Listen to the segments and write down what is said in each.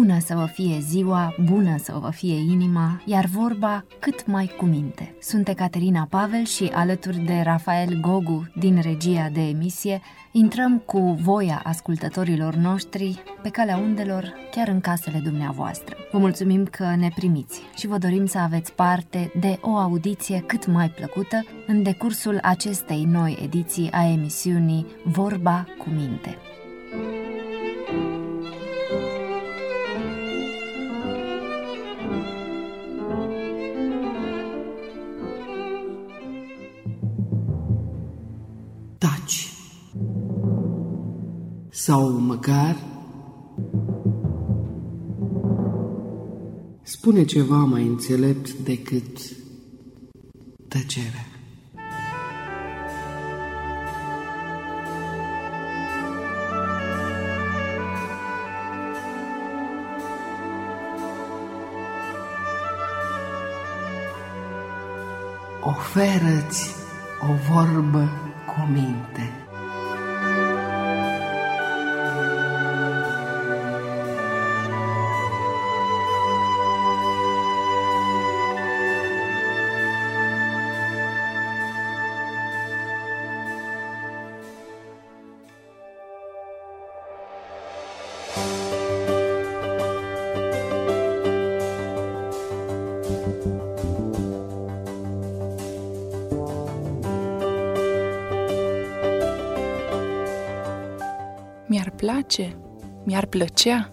Bună să vă fie ziua, bună să vă fie inima, iar vorba cât mai cu minte. Sunt Ecaterina Pavel și alături de Rafael Gogu din regia de emisie, intrăm cu voia ascultătorilor noștri pe calea undelor, chiar în casele dumneavoastră. Vă mulțumim că ne primiți și vă dorim să aveți parte de o audiție cât mai plăcută în decursul acestei noi ediții a emisiunii Vorba cu minte. Taci. Sau măcar spune ceva mai înțelept decât tăcerea. Oferă-ți o vorbă cu minte. Mi-ar place, mi-ar plăcea.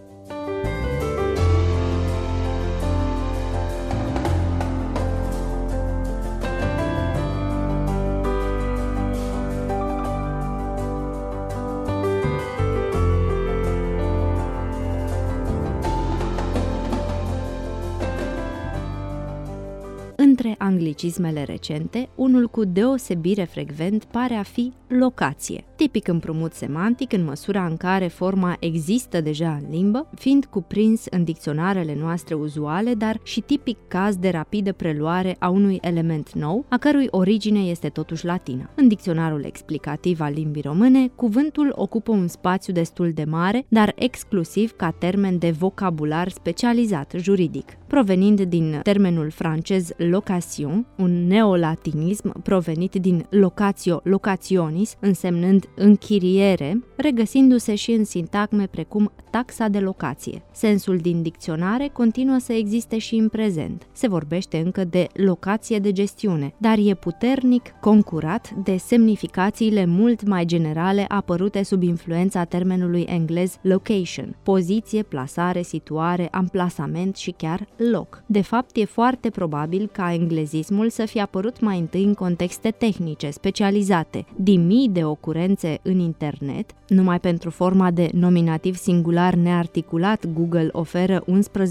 Între anglicismele recente, unul cu deosebire frecvent pare a fi locație, tipic împrumut semantic în măsura în care forma există deja în limbă, fiind cuprins în dicționarele noastre uzuale, dar și tipic caz de rapidă preluare a unui element nou, a cărui origine este totuși latină. În dicționarul explicativ al limbii române, cuvântul ocupă un spațiu destul de mare, dar exclusiv ca termen de vocabular specializat juridic, provenind din termenul francez location, un neolatinism provenit din locatio locationis, însemnând închiriere, regăsindu-se și în sintagme precum taxa de locație. Sensul din dicționare continuă să existe și în prezent. Se vorbește încă de locație de gestiune, dar e puternic concurat de semnificațiile mult mai generale apărute sub influența termenului englez location, poziție, plasare, situare, amplasament și chiar loc. De fapt, e foarte probabil ca englezismul să fie apărut mai întâi în contexte tehnice, specializate, din mii de ocurențe în internet. Numai pentru forma de nominativ singular nearticulat, Google oferă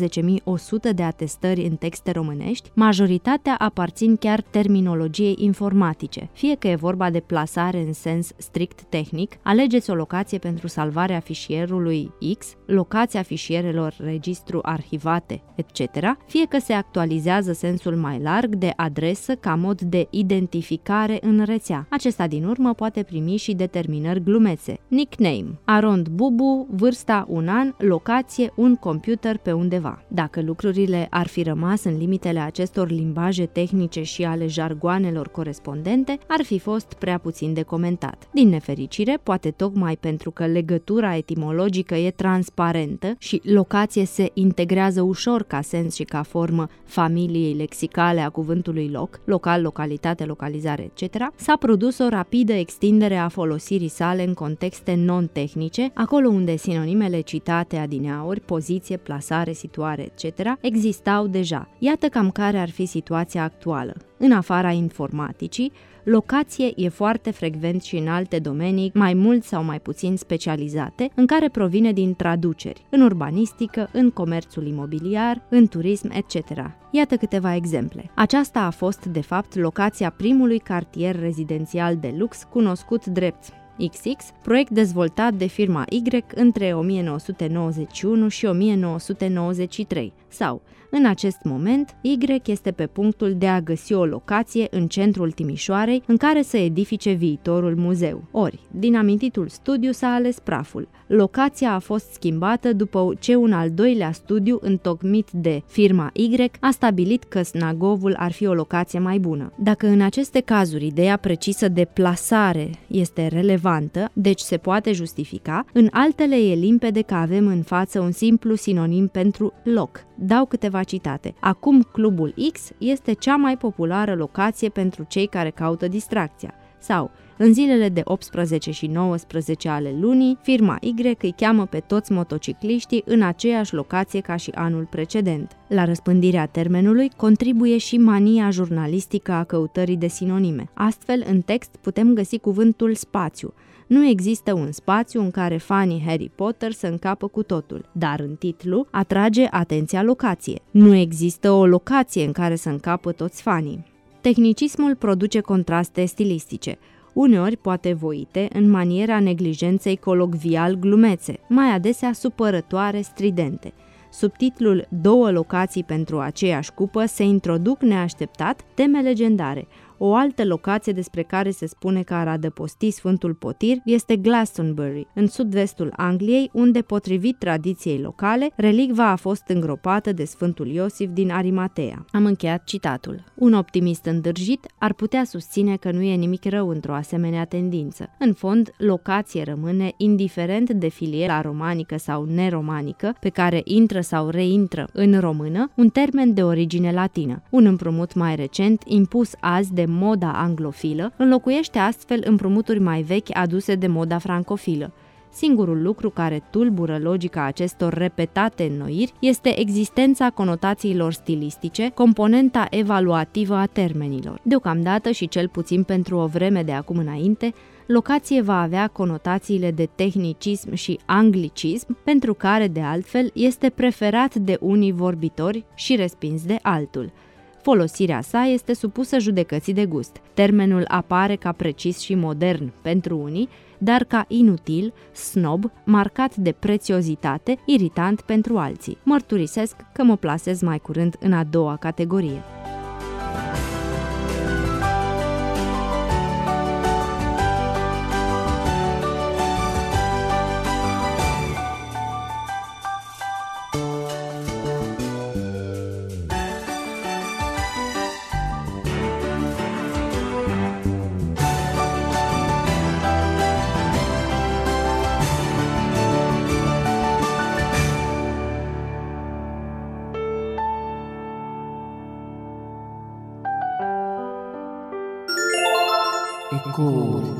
11.100 de atestări în texte românești, majoritatea aparțin chiar terminologiei informatice. Fie că e vorba de plasare în sens strict tehnic, alegeți o locație pentru salvarea fișierului X, locația fișierelor registru arhivate, etc., fie că se actualizează sensul mai larg de adresă ca mod de identificare în rețea. Acesta din urmă poate primi și determinări glumețe. Nickname, arond bubu, vârsta un an, locație un computer pe undeva. Dacă lucrurile ar fi rămas în limitele acestor limbaje tehnice și ale jargoanelor corespondente, ar fi fost prea puțin de comentat. Din nefericire, poate tocmai pentru că legătura etimologică e transparentă și locație se integrează ușor ca sens și ca formă familiei lexicale a cuvântului loc, local, localitate, localizare, etc., s-a produs o rapidă extindere a folosirii sale în contexte non-tehnice, acolo unde sinonimele citate adineauri, poziție, plasare, situare, etc., existau deja. Iată cam care ar fi situația actuală. În afara informaticii, locație e foarte frecvent și în alte domenii, mai mult sau mai puțin specializate, în care provine din traduceri, în urbanistică, în comerțul imobiliar, în turism, etc. Iată câteva exemple. Aceasta a fost, de fapt, locația primului cartier rezidențial de lux cunoscut drept XX, proiect dezvoltat de firma Y între 1991 și 1993, sau În acest moment, Y este pe punctul de a găsi o locație în centrul Timișoarei în care să edifice viitorul muzeu. Ori, din amintitul studiu s-a ales praful. Locația a fost schimbată după ce un al doilea studiu întocmit de firma Y a stabilit că Snagovul ar fi o locație mai bună. Dacă în aceste cazuri ideea precisă de plasare este relevantă, deci se poate justifica, în altele e limpede că avem în față un simplu sinonim pentru loc. Dau câteva citate. Acum Clubul X este cea mai populară locație pentru cei care caută distracția. Sau, în zilele de 18 și 19 ale lunii, firma Y îi cheamă pe toți motocicliștii în aceeași locație ca și anul precedent. La răspândirea termenului contribuie și mania jurnalistică a căutării de sinonime. Astfel, în text putem găsi cuvântul spațiu. Nu există un spațiu în care fanii Harry Potter să încapă cu totul, dar în titlu atrage atenția locație. Nu există o locație în care să încapă toți fanii. Tehnicismul produce contraste stilistice, uneori poate voite în maniera neglijenței colocvial glumețe, mai adesea supărătoare stridente. Sub titlul Două locații pentru aceeași cupă se introduc neașteptat teme legendare. O altă locație despre care se spune că ar adăposti Sfântul Potir este Glastonbury, în sud-vestul Angliei, unde, potrivit tradiției locale, relicva a fost îngropată de Sfântul Iosif din Arimatea. Am încheiat citatul. Un optimist îndârjit ar putea susține că nu e nimic rău într-o asemenea tendință. În fond, locație rămâne, indiferent de filiera romanică sau neromanică, pe care intră sau reintră în română, un termen de origine latină. Un împrumut mai recent, impus azi de moda anglofilă, înlocuiește astfel împrumuturi mai vechi aduse de moda francofilă. Singurul lucru care tulbură logica acestor repetate înnoiri este existența conotațiilor stilistice, componenta evaluativă a termenilor. Deocamdată și cel puțin pentru o vreme de acum înainte, locație va avea conotațiile de tehnicism și anglicism, pentru care, de altfel, este preferat de unii vorbitori și respins de altul. Folosirea sa este supusă judecății de gust. Termenul apare ca precis și modern pentru unii, dar ca inutil, snob, marcat de prețiozitate, iritant pentru alții. Mărturisesc că mă plasez mai curând în a doua categorie. Ecouri.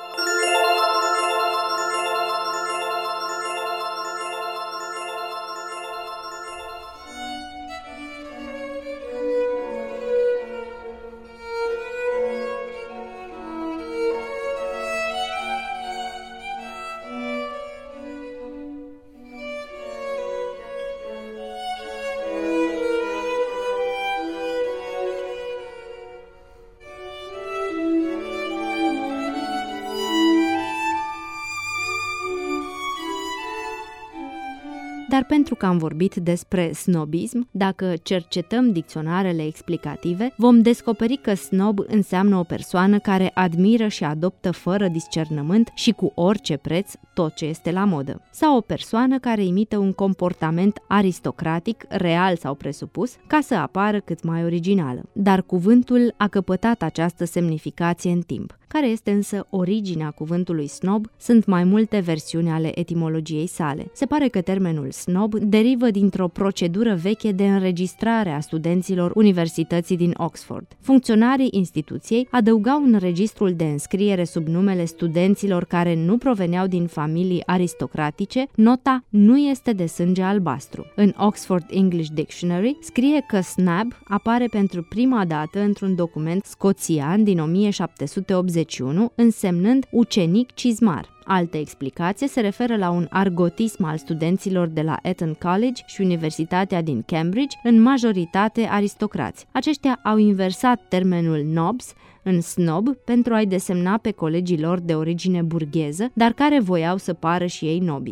Dar pentru că am vorbit despre snobism, dacă cercetăm dicționarele explicative, vom descoperi că snob înseamnă o persoană care admiră și adoptă fără discernământ și cu orice preț tot ce este la modă. Sau o persoană care imită un comportament aristocratic, real sau presupus, ca să apară cât mai originală. Dar cuvântul a căpătat această semnificație în timp. Care este însă originea cuvântului snob, sunt mai multe versiuni ale etimologiei sale. Se pare că termenul snob derivă dintr-o procedură veche de înregistrare a studenților Universității din Oxford. Funcționarii instituției adăugau în registrul de înscriere sub numele studenților care nu proveneau din familii aristocratice nota "nu este de sânge albastru". În Oxford English Dictionary scrie că snab apare pentru prima dată într-un document scoțian din 1781, însemnând ucenic cizmar. Altă explicație se referă la un argotism al studenților de la Eton College și Universitatea din Cambridge, în majoritate aristocrați. Aceștia au inversat termenul nobs în snob pentru a-i desemna pe colegii lor de origine burgheză, dar care voiau să pară și ei nobili.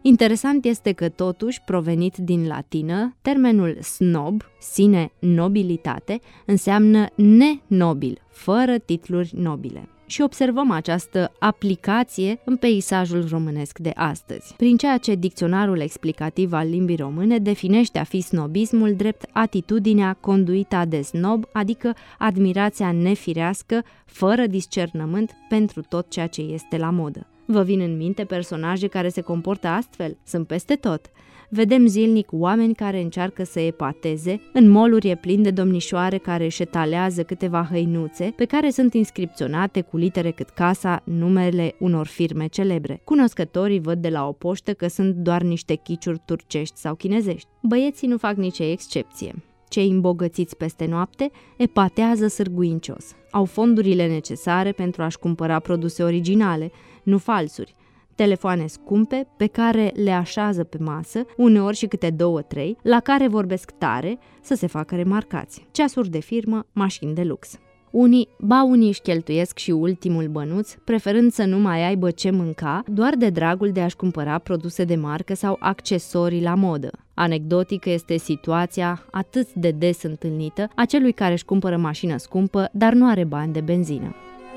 Interesant este că totuși, provenit din latină, termenul snob, sine nobilitate, înseamnă nenobil, fără titluri nobile. Și observăm această aplicație în peisajul românesc de astăzi, prin ceea ce dicționarul explicativ al limbii române definește a fi snobismul drept atitudinea conduita de snob, adică admirația nefirească, fără discernământ pentru tot ceea ce este la modă. Vă vin în minte personaje care se comportă astfel? Sunt peste tot. Vedem zilnic oameni care încearcă să epateze, în mall-uri e plin de domnișoare care își etalează câteva hăinuțe pe care sunt inscripționate cu litere cât casa numele unor firme celebre. Cunoscătorii văd de la o poștă că sunt doar niște chiciuri turcești sau chinezești. Băieții nu fac nicio excepție. Cei îmbogățiți peste noapte epatează sârguincios. Au fondurile necesare pentru a-și cumpăra produse originale, nu falsuri, telefoane scumpe pe care le așează pe masă, uneori și câte 2-3, la care vorbesc tare să se facă remarcați. Ceasuri de firmă, mașini de lux. Unii își cheltuiesc și ultimul bănuț, preferând să nu mai aibă ce mânca, doar de dragul de a-și cumpăra produse de marcă sau accesorii la modă. Anecdotică este situația atât de des întâlnită a celui care își cumpără mașină scumpă, dar nu are bani de benzină.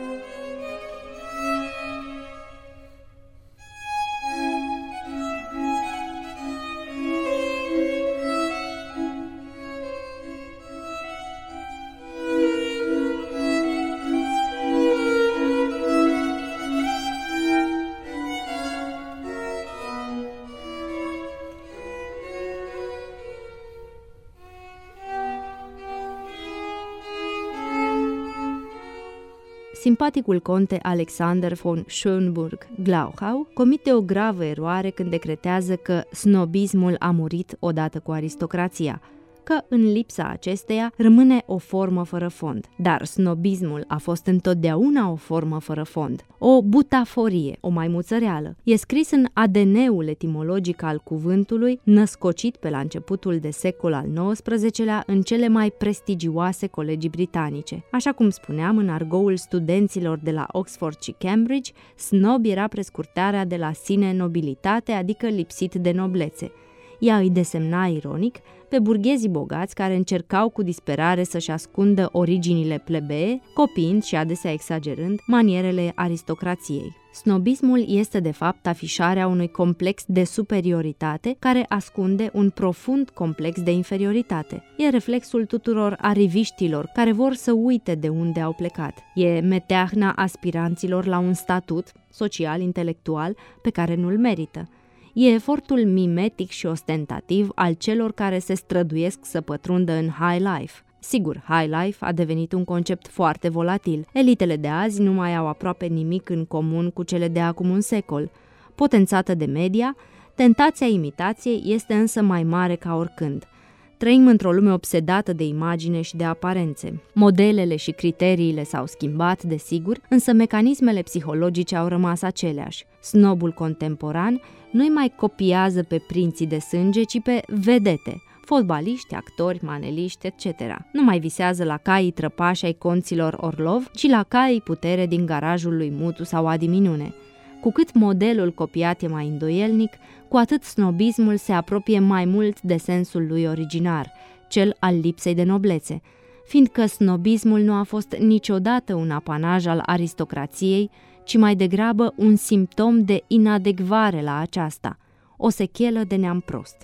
Simpaticul conte Alexander von Schönburg-Glauchau comite o gravă eroare când decretează că snobismul a murit odată cu aristocrația, că în lipsa acesteia rămâne o formă fără fond. Dar snobismul a fost întotdeauna o formă fără fond, o butaforie, o maimuță reală. E scris în ADN-ul etimologic al cuvântului, născocit pe la începutul de secol al XIX-lea în cele mai prestigioase colegii britanice. Așa cum spuneam, în argoul studenților de la Oxford și Cambridge, snob era prescurtarea de la sine nobilitate, adică lipsit de noblețe. Ea îi desemna ironic pe burghezii bogați care încercau cu disperare să-și ascundă originile plebee, copiind și adesea exagerând manierele aristocrației. Snobismul este de fapt afișarea unui complex de superioritate care ascunde un profund complex de inferioritate. E reflexul tuturor ariviștilor care vor să uite de unde au plecat. E meteahna aspiranților la un statut social-intelectual pe care nu-l merită. E efortul mimetic și ostentativ al celor care se străduiesc să pătrundă în high life. Sigur, high life a devenit un concept foarte volatil. Elitele de azi nu mai au aproape nimic în comun cu cele de acum un secol. Potențată de media, tentația imitației este însă mai mare ca oricând. Trăim într-o lume obsedată de imagine și de aparențe. Modelele și criteriile s-au schimbat, desigur, însă mecanismele psihologice au rămas aceleași. Snobul contemporan nu-i mai copiază pe prinții de sânge, ci pe vedete, fotbaliști, actori, maneliști, etc. Nu mai visează la caii trăpași ai conților Orlov, ci la caii putere din garajul lui Mutu sau Adi Minune. Cu cât modelul copiat e mai îndoielnic, cu atât snobismul se apropie mai mult de sensul lui originar, cel al lipsei de noblețe, fiindcă snobismul nu a fost niciodată un apanaj al aristocrației, ci mai degrabă un simptom de inadecvare la aceasta, o sechelă de neam prost.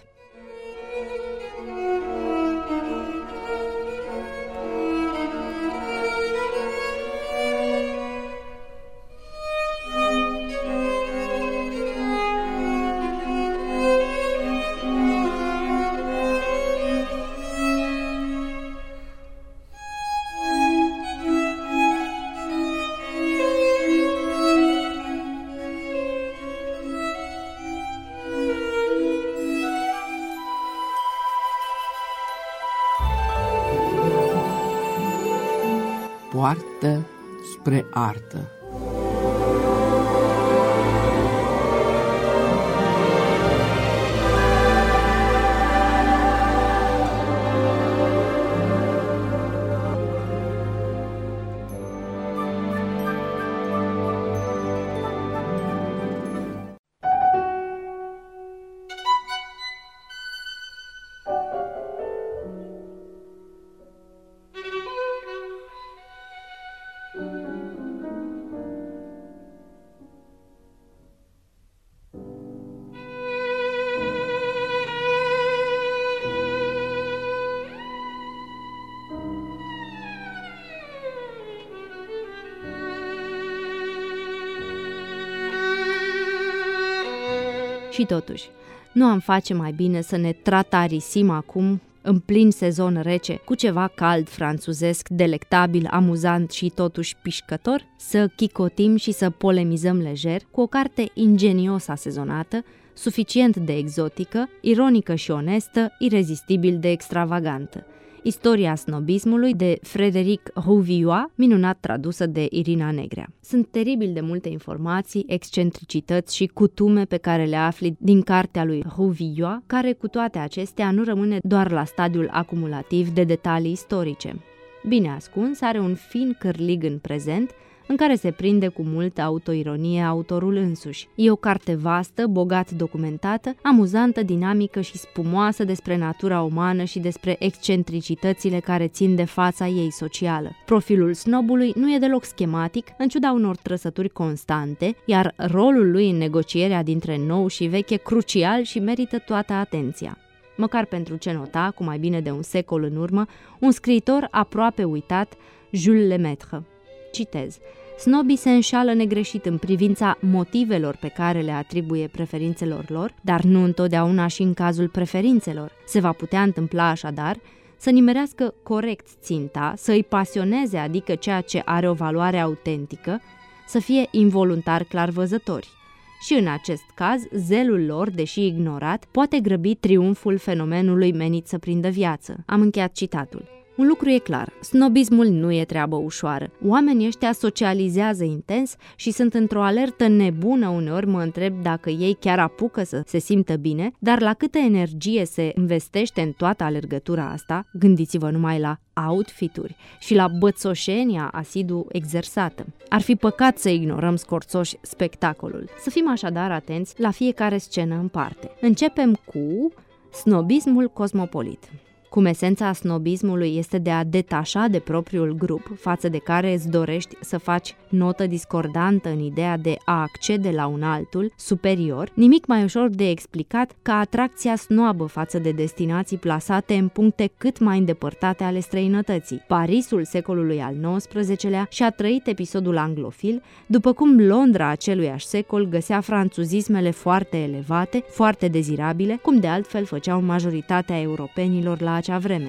Poartă spre artă. Și totuși, nu am face mai bine să ne tratarisim acum, în plin sezon rece, cu ceva cald franțuzesc, delectabil, amuzant și totuși pișcător, să chicotim și să polemizăm lejer cu o carte ingenios asezonată, suficient de exotică, ironică și onestă, irezistibil de extravagantă. Istoria snobismului de Frédéric Rouvillois, minunat tradusă de Irina Negrea. Sunt teribil de multe informații, excentricități și cutume pe care le afli din cartea lui Rouvillois, care cu toate acestea nu rămâne doar la stadiul acumulativ de detalii istorice. Bine ascuns, are un fin cârlig în prezent, în care se prinde cu multă autoironie autorul însuși. E o carte vastă, bogat documentată, amuzantă, dinamică și spumoasă despre natura umană și despre excentricitățile care țin de fața ei socială. Profilul snobului nu e deloc schematic, în ciuda unor trăsături constante, iar rolul lui în negocierea dintre nou și vechi e crucial și merită toată atenția. Măcar pentru ce nota, cu mai bine de un secol în urmă, un scriitor aproape uitat, Jules Lemaitre. Citez: snobii se înșală negreșit în privința motivelor pe care le atribuie preferințelor lor, dar nu întotdeauna și în cazul preferințelor. Se va putea întâmpla așadar să nimerească corect ținta, să îi pasioneze, adică ceea ce are o valoare autentică, să fie involuntar clarvăzători. Și în acest caz, zelul lor, deși ignorat, poate grăbi triumful fenomenului menit să prindă viață. Am încheiat citatul. Un lucru e clar, snobismul nu e treabă ușoară. Oamenii ăștia socializează intens și sunt într-o alertă nebună, uneori mă întreb dacă ei chiar apucă să se simtă bine, dar la câtă energie se investește în toată alergătura asta, gândiți-vă numai la outfituri și la bățoșenia asidu exersată. Ar fi păcat să ignorăm scorțoși spectacolul. Să fim așadar atenți la fiecare scenă în parte. Începem cu snobismul cosmopolit. Cum esența snobismului este de a detașa de propriul grup, față de care îți dorești să faci notă discordantă în ideea de a accede la un altul, superior, nimic mai ușor de explicat ca atracția snoabă față de destinații plasate în puncte cât mai îndepărtate ale străinătății. Parisul secolului al XIX-lea și-a trăit episodul anglofil, după cum Londra aceluiași secol găsea franțuzismele foarte elevate, foarte dezirabile, cum de altfel făceau majoritatea europenilor la acea vreme.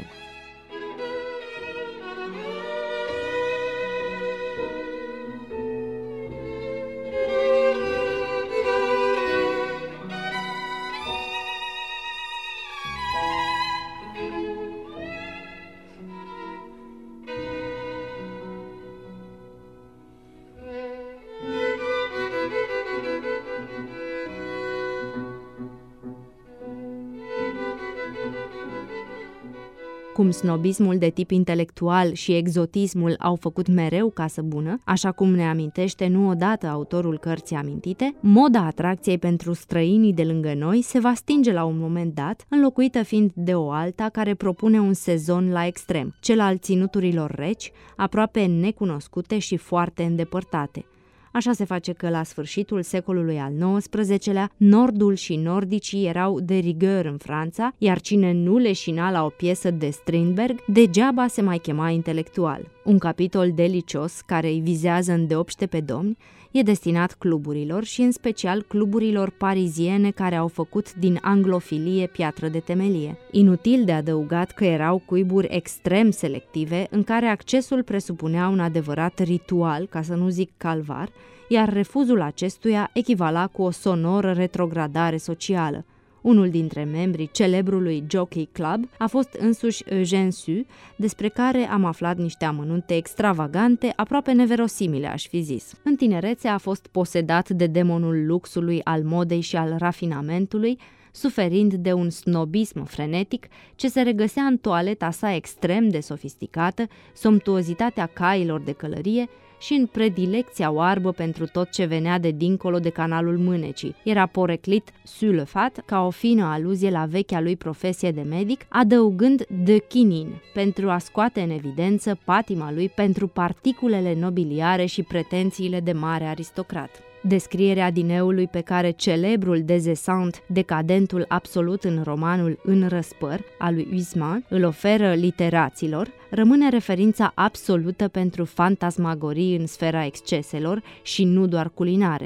Cum snobismul de tip intelectual și exotismul au făcut mereu casă bună, așa cum ne amintește nu odată autorul cărții amintite, moda atracției pentru străinii de lângă noi se va stinge la un moment dat, înlocuită fiind de o alta care propune un sezon la extrem, cel al ținuturilor reci, aproape necunoscute și foarte îndepărtate. Așa se face că la sfârșitul secolului al XIX-lea, nordul și nordicii erau de rigueur în Franța, iar cine nu leșina la o piesă de Strindberg, degeaba se mai chema intelectual. Un capitol delicios care îi vizează îndeopște pe domni e destinat cluburilor și în special cluburilor pariziene care au făcut din anglofilie piatră de temelie. Inutil de adăugat că erau cuiburi extrem selective în care accesul presupunea un adevărat ritual, ca să nu zic calvar, iar refuzul acestuia echivala cu o sonoră retrogradare socială. Unul dintre membrii celebrului Jockey Club a fost însuși Eugène Sue, despre care am aflat niște amănunte extravagante, aproape neverosimile, aș fi zis. În tinerețe a fost posedat de demonul luxului, al modei și al rafinamentului, suferind de un snobism frenetic ce se regăsea în toaleta sa extrem de sofisticată, somptuozitatea cailor de călărie și în predilecția oarbă pentru tot ce venea de dincolo de canalul Mânecii. Era poreclit sur le fat, ca o fină aluzie la vechea lui profesie de medic, adăugând de chinin, pentru a scoate în evidență patima lui pentru particulele nobiliare și pretențiile de mare aristocrat. Descrierea dineului pe care celebrul Des decadentul absolut în romanul În răspăr, al lui Huysmans, îl oferă literaților, rămâne referința absolută pentru fantasmagorii în sfera exceselor și nu doar culinare.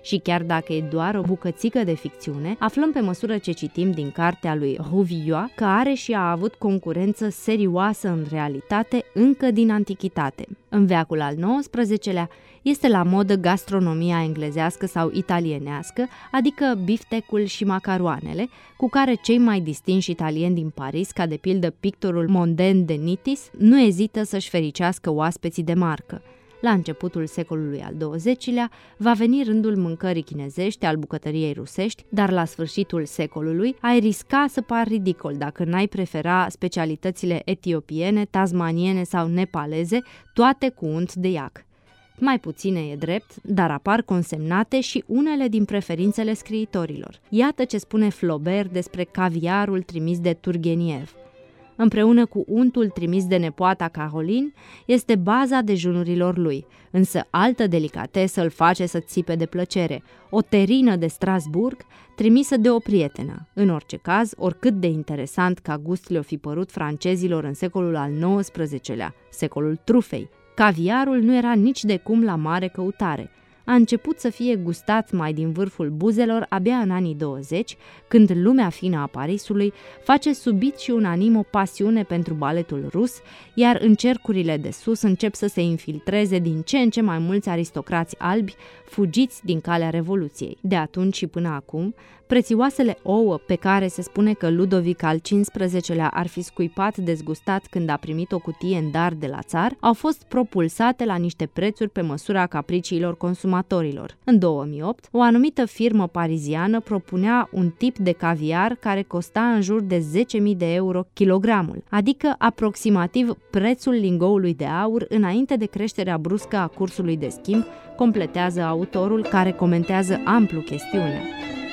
Și chiar dacă e doar o bucățică de ficțiune, aflăm pe măsură ce citim din cartea lui Rouvillois că are și a avut concurență serioasă în realitate încă din antichitate. În veacul al XIX-lea este la modă gastronomia englezească sau italienească, adică biftecul și macaroanele, cu care cei mai distinși italieni din Paris, ca de pildă pictorul Mondin de Nitis, nu ezită să-și fericească oaspeții de marcă. La începutul secolului al XX-lea va veni rândul mâncării chinezești, al bucătăriei rusești, dar la sfârșitul secolului ai risca să pari ridicol dacă n-ai prefera specialitățile etiopiene, tasmaniene sau nepaleze, toate cu unt de iac. Mai puține e drept, dar apar consemnate și unele din preferințele scriitorilor. Iată ce spune Flaubert despre caviarul trimis de Turgeniev. Împreună cu untul trimis de nepoata Caroline, este baza dejunurilor lui, însă altă delicatesă îl face să țipe de plăcere, o terină de Strasburg trimisă de o prietenă. În orice caz, oricât de interesant ca gust le-o fi părut francezilor în secolul al XIX-lea, secolul trufei, caviarul nu era nici de cum la mare căutare. A început să fie gustat mai din vârful buzelor abia în anii 20, când lumea fină a Parisului face subit și unanim o pasiune pentru baletul rus, iar în cercurile de sus încep să se infiltreze din ce în ce mai mulți aristocrați albi fugiți din calea Revoluției. De atunci și până acum, prețioasele ouă pe care se spune că Ludovic al XV-lea ar fi scuipat dezgustat când a primit o cutie în dar de la țar, au fost propulsate la niște prețuri pe măsura capriciilor consumatorilor. În 2008, o anumită firmă pariziană propunea un tip de caviar care costa în jur de 10.000 de euro kilogramul, adică aproximativ prețul lingoului de aur înainte de creșterea bruscă a cursului de schimb, completează autorul care comentează amplu chestiunea.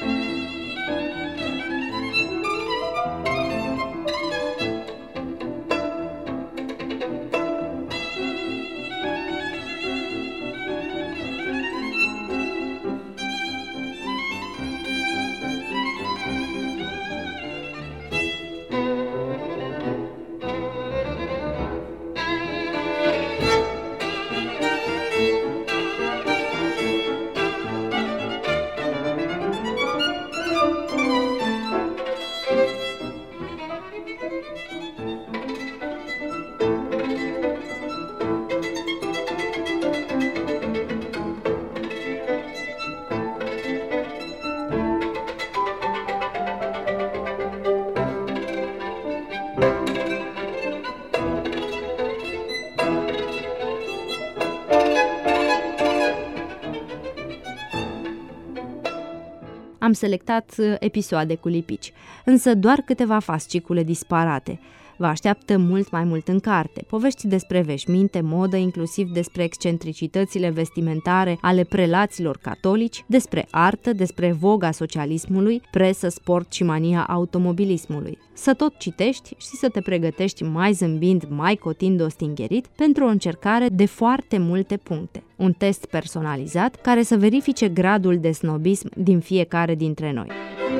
Am selectat episoade cu lipici, însă doar câteva fascicule disparate. Vă așteaptă mult mai mult în carte, povești despre veșminte, modă, inclusiv despre excentricitățile vestimentare ale prelaților catolici, despre artă, despre voga socialismului, presă, sport și mania automobilismului. Să tot citești și să te pregătești mai zâmbind, mai cotind ostingerit pentru o încercare de foarte multe puncte. Un test personalizat care să verifice gradul de snobism din fiecare dintre noi.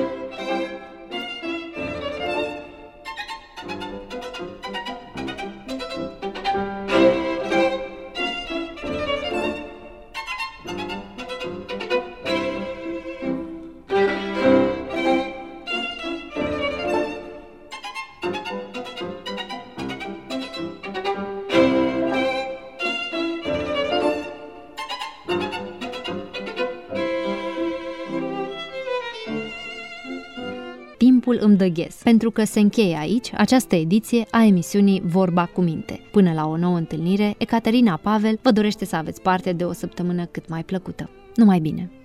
Timpul îmi dă ghes, pentru că se încheie aici această ediție a emisiunii Vorba cu Minte. Până la o nouă întâlnire, Ecaterina Pavel vă dorește să aveți parte de o săptămână cât mai plăcută. Numai bine!